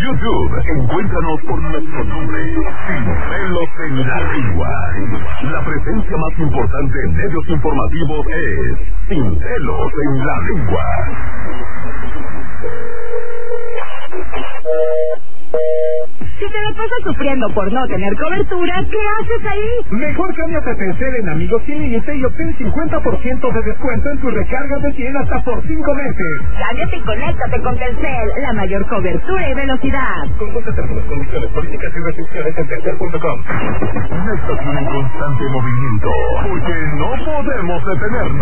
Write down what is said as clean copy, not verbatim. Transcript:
YouTube, encuéntranos por nuestro nombre, Sin Pelos en la Lengua. La presencia más importante en medios informativos es Sin Pelos en la Lengua. Si te la pasas sufriendo por no tener cobertura, ¿qué haces ahí? Mejor cámbiate a Telcel en Amigos Sin Límite y obtén 50% de descuento en tu recarga de 100 hasta por 5 meses. Cámbiate y conéctate con Telcel, la mayor cobertura y velocidad. Consulta términos, condiciones, políticas y restricciones en telcel.com. Una estación en constante movimiento, porque no podemos detenernos.